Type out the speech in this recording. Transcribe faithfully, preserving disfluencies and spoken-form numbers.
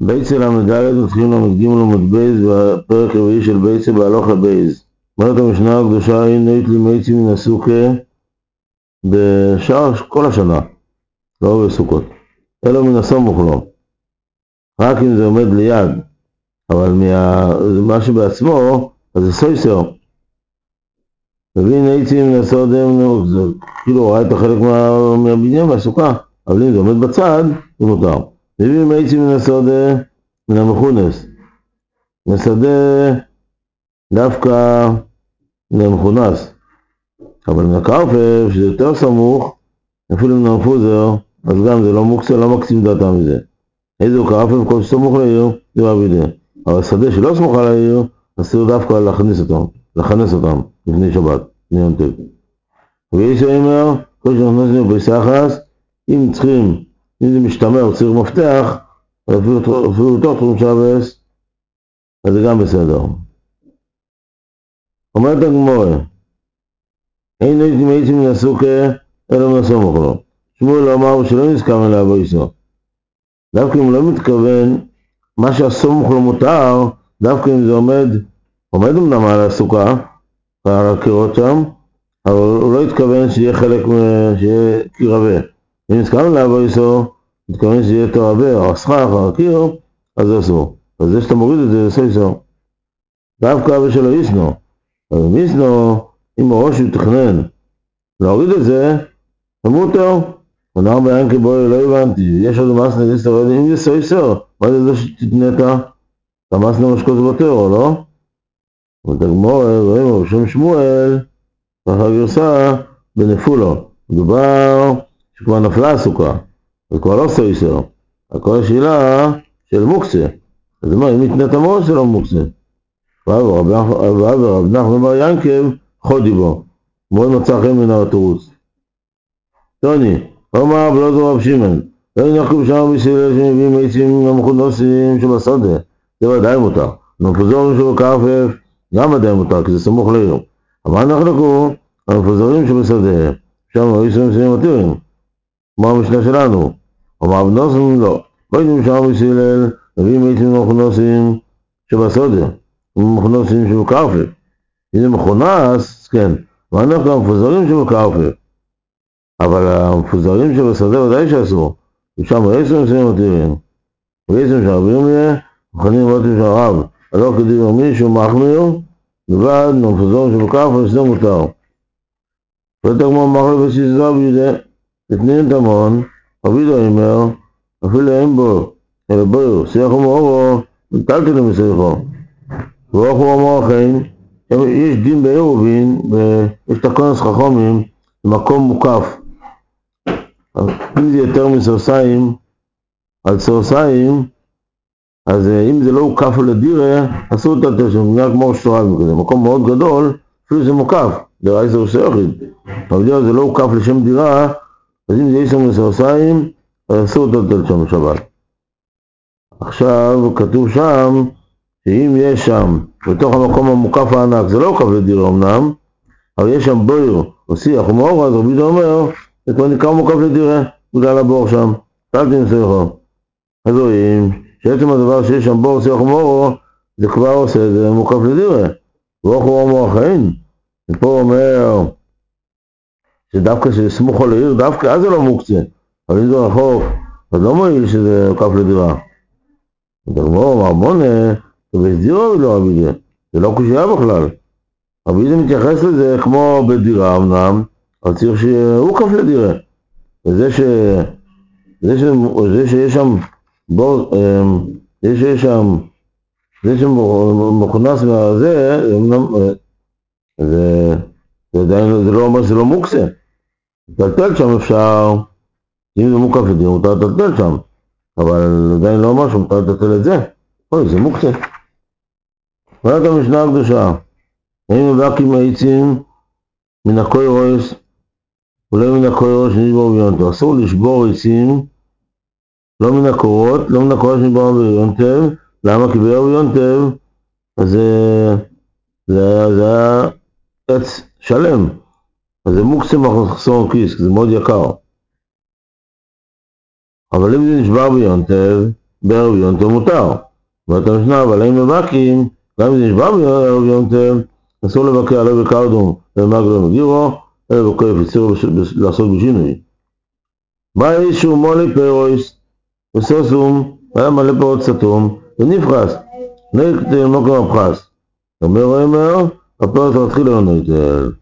בייצה למדלת מתחילים למדגים ולמד בייז בפרק רביעי של בייצה בהלוך לבייז. אומרת המשנה הקדושה, הנה לי מייצים מן הסוכה בשאר כל השנה, לא בסוכות, אלא מן הסמוך לו. רק אם זה עומד ליד, אבל מה, מה שבעצמו, אז זה סויסר. מבין עצים מן הסודם, זה כאילו רואה את החלק מה, מהבניין, מהסוכה, אבל אם זה עומד בצד, זה מותר. מבין עצים מן הסודה, מן המכונס. מסדה דווקא מן המכונס. אבל מן הקרפף, שזה יותר סמוך, אפילו מן המפוזר, אז גם זה לא מוקצה, לא מקצים דעתה מזה. איזה הוא קרפף, כל שסמוך לעיר, זה רבידה. אבל שדה שלא סמוך על העיר, אסור דווקא להכניס אותם, לכנס אותם לפני שבת, לפני יום טוב. ויש אומר, כל שאנחנו נוסעים ביסחס, אם צריכים, אם זה משתמר, צריך מפתח, אפילו יותר תחום שבס, אז זה גם בסדר. אומרת הגמורה, אין הייתי מייצים מן הסוכה, אלא מן הסמוך לו. שמואל אמר שלא נזכר אליה בויסו. דווקא אם לא מתכוון, מה שהסמוך לו מותר, דווקא אם זה עומד, עומד אמנם על הסוכה, על הקירות שם, אבל הוא לא התכוון שיהיה חלק, שיהיה קיר רבה. אם נזכר אליה בויסו, מתכוון שיהיה יותר רבה, או הסכך, או הקיר, אז זה אסור. אז זה שאתה מוריד את זה, זה סויסר. דווקא אבא שלו ישנו. אבל אם ישנו, אם הראש הוא תכנן להוריד את זה, המותר. ונאמר ביינקי בואי, לא הבנתי, יש עוד מסנה לישראל, אם זה סויסר, מה זה זה שתתנית? המסנה משקות בטרו, לא? ותגמור, רואים, בשם שמואל, ככה גרסה, בנפולו. מדובר שכבר נפלה הסוכה, זה כבר לא סויסר. הכל השאלה של מוקצה. אז מה, אם התנית המור שלו מוקצה? ואבר, רב נחמן בר ינקב, חודי בו. מאוד מצא חן מן התירוץ. טוני, אומר בלעז רב שמעון, לא ינחו שם בישראל שמביאים עצים מהמכונוסים שבשדה, זה ודאי מותר. המפוזרים שבקרפף, גם ודאי מותר, כי זה סמוך לעיר. אבל נחלקו, המפוזרים שבשדה, שם היו עשרים עשרים מתירים. כמו המשנה שלנו. אומר בנוסים לא. לא יודעים שם בישראל, מביאים עצים מהמכונוסים שבשדה. מכונוסים שבקרפף. אם זה מכונס, כן. ואנחנו המפוזרים שבקרפף. אבל המפוזרים שבשדה ודאי שאסור. ושם עשרים עשרים מתירים. ועשרים שהרבים יהיה, מכנים ועושים שהרב. הלא כדאי מישהו מחמיר, לבד מהמפוזרים שבקרפף, שזה מותר. ותגמור מחלף וסיסה בידי, תתנין תמון, אבידו אומר, אפילו אין בו, אלא בו, שיח ומאורו, נטלתי למסריחו. ואוך הוא אמר לכם, יש דין בעירובין, יש תקונס חכמים, במקום מוקף. אם זה יותר מסורסיים, על סורסיים, אז אם זה לא הוקף לדירה, אסור לטלטל שם, נראה כמו שטוריים כזה, מקום מאוד גדול, אפילו זה מוקף, דירה עשר סרחית. אבל זה לא הוקף לשם דירה, אז אם זה עשר מסורסיים, אז אסור לטלטל שם בשבת. עכשיו כתוב שם, שאם יש שם, בתוך המקום המוקף הענק, זה לא הוקף לדירה אמנם, אבל יש שם בויר, או שיח ומאור, אז רבי אומר, זה כבר נקרא מוקף לדירה, בגלל הבור שם, תלתי מסריחו. אז רואים, שעצם הדבר שיש שם בור, שיח ומאור, זה כבר עושה, זה מוקף לדירה. ואוך הוא אומר החיים, ופה אומר, שדווקא שסמוך על העיר, דווקא אז זה לא מוקצה, אבל אם זה רחוק, אז לא מועיל שזה מוקף לדירה. ודגמור, מרמונה, ובסדירה ולא אבידה, זה לא קושייה בכלל. אבידה מתייחס לזה כמו בדירה אמנם, אבל צריך שהוא קף לדירה. וזה ש... זה, ש... זה שיש שם בור... זה שיש שם... זה שמכונס מהזה, זה... זה עדיין זה לא אומר שזה לא מוקצה. לטלטל שם אפשר, אם זה מוקף לדירה, מותר לטלטל שם. אבל עדיין לא אומר שמותר לטלטל את זה. אוי, זה מוקצה. ואת המשנה הקדושה. היינו להקים העצים מן הקוירוס, אולי מן הקוירוס שנשבור ביונטב. אסור לשבור עצים, לא מן הקורות, לא מן הקורות שנשבור ביונטב. למה? כי בערב ביונטב, אז זה היה עץ שלם. אז זה מוקצה מחסור כיס, כי זה מאוד יקר. אבל אם זה נשבר ביונטב, בערב יום טוב מותר. ואת המשנה, אבל האם מבקים, גם אם זה נשבע בערב יום טוב, אסור לבקר עליו בקרדום, ומגלו מגירו, אלא בכוח יציר לעשות בשינוי. בא איזשהו מולי פירויס, וסוסום, והיה מלא פירות סתום, ונפחס, נקטל מקום הפחס. אומר אומר, הפירות התחיל לנו יותר.